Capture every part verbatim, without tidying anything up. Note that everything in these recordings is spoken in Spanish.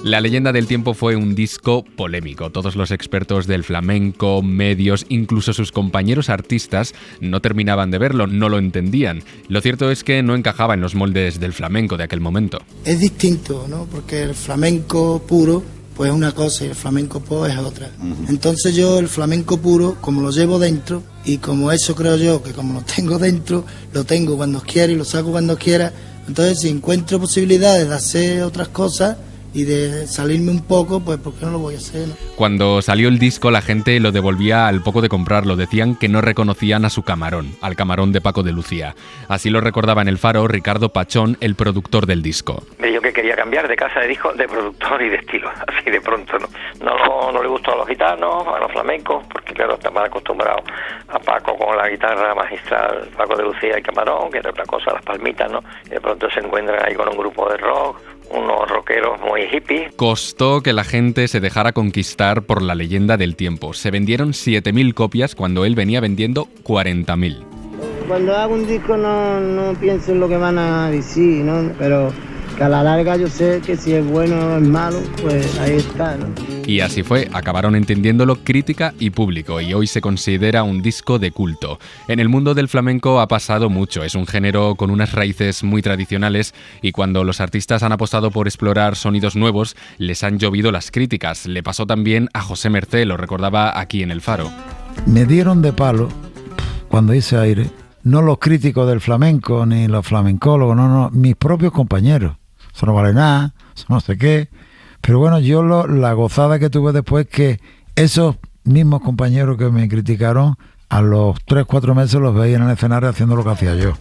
La leyenda del tiempo fue un disco polémico. Todos los expertos del flamenco, medios, incluso sus compañeros artistas no terminaban de verlo, no lo entendían. Lo cierto es que no encajaba en los moldes del flamenco de aquel momento. Es distinto, ¿no? Porque el flamenco puro pues es una cosa y el flamenco pop es otra. Uh-huh. Entonces yo el flamenco puro, como lo llevo dentro, y como eso creo yo, que como lo tengo dentro, lo tengo cuando quiera y lo saco cuando quiera, entonces si encuentro posibilidades de hacer otras cosas y de salirme un poco, pues ¿por qué no lo voy a hacer, no? Cuando salió el disco, la gente lo devolvía al poco de comprarlo. Decían que no reconocían a su camarón, al camarón de Paco de Lucía. Así lo recordaba en El Faro Ricardo Pachón, el productor del disco. Me dijo que quería cambiar de casa de disco, de productor y de estilo, así de pronto, ¿no? No, no, no le gustó a los gitanos, a los flamencos, porque claro, está más acostumbrado a Paco con la guitarra magistral, Paco de Lucía y camarón, que era otra cosa, las palmitas, ¿no? Y de pronto se encuentran ahí con un grupo de rock, unos rockeros muy hippies. Costó que la gente se dejara conquistar por la leyenda del tiempo. Se vendieron siete mil copias cuando él venía vendiendo cuarenta mil. Cuando hago un disco no, no pienso en lo que van a decir, ¿no? Pero que a la larga yo sé que si es bueno o es malo, pues ahí está, ¿no? Y así fue, acabaron entendiéndolo crítica y público, y hoy se considera un disco de culto. En el mundo del flamenco ha pasado mucho, es un género con unas raíces muy tradicionales, y cuando los artistas han apostado por explorar sonidos nuevos, les han llovido las críticas. Le pasó también a José Mercé, lo recordaba aquí en El Faro. Me dieron de palo cuando hice Aire, no los críticos del flamenco, ni los flamencólogos, no, no, mis propios compañeros. Eso no vale nada, eso no sé qué. Pero bueno, yo lo, la gozada que tuve después que esos mismos compañeros que me criticaron, a los tres, cuatro meses los veía en el escenario haciendo lo que hacía yo.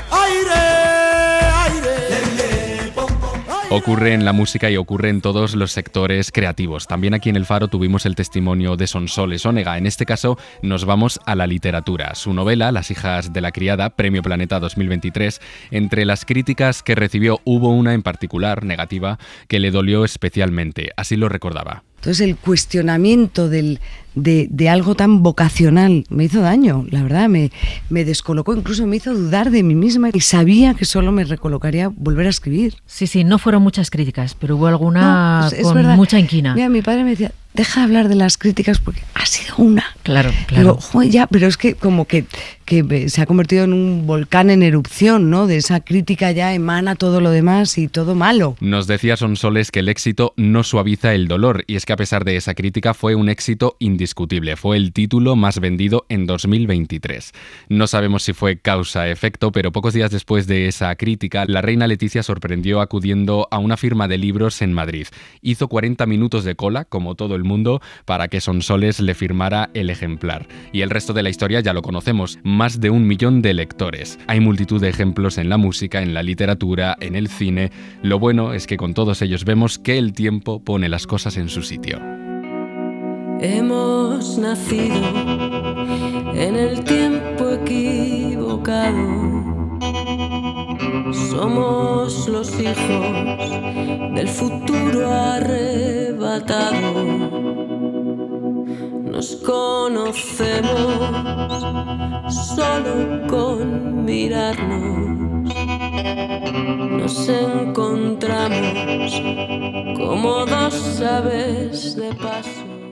Ocurre en la música y ocurre en todos los sectores creativos. También aquí en El Faro tuvimos el testimonio de Sonsoles Onega. En este caso nos vamos a la literatura. Su novela, Las hijas de la criada, Premio Planeta dos mil veintitrés, entre las críticas que recibió hubo una en particular, negativa, que le dolió especialmente. Así lo recordaba. Entonces el cuestionamiento del, de, de algo tan vocacional me hizo daño, la verdad, me, me descolocó, incluso me hizo dudar de mí misma y sabía que solo me recolocaría volver a escribir. Sí, sí, no fueron muchas críticas, pero hubo alguna no, pues con verdad. mucha inquina. Mira, mi padre me decía, deja de hablar de las críticas porque ha sido una. Claro, claro. Digo, joder, ya, pero es que como que, que se ha convertido en un volcán en erupción, ¿no? De esa crítica ya emana todo lo demás y todo malo. Nos decía Sonsoles que el éxito no suaviza el dolor, y es que a pesar de esa crítica fue un éxito indiscutible. Fue el título más vendido en dos mil veintitrés. No sabemos si fue causa-efecto, pero pocos días después de esa crítica, la reina Leticia sorprendió acudiendo a una firma de libros en Madrid. Hizo cuarenta minutos de cola, como todo el mundo, para que Sonsoles le firmara el ejemplar. Y el resto de la historia ya lo conocemos, más de un millón de lectores. Hay multitud de ejemplos en la música, en la literatura, en el cine. Lo bueno es que con todos ellos vemos que el tiempo pone las cosas en su sitio. Hemos nacido en el tiempo equivocado. Somos los hijos del futuro arrebatado. Nos conocemos solo con mirarnos. Nos encontramos como dos aves de paso.